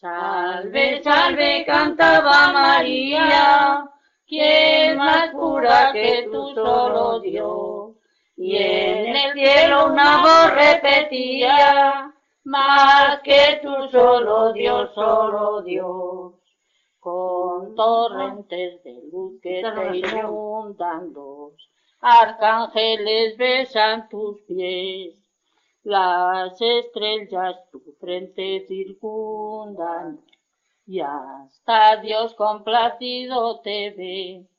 Salve, salve, cantaba María, ¿quién más pura que tú, solo Dios? Y en el cielo una voz repetía, más que tú, solo Dios, solo Dios. Con torrentes de luz que te inundan, los arcángeles besan tus pies. Las estrellas tu frente circundan y hasta Dios complacido te ve.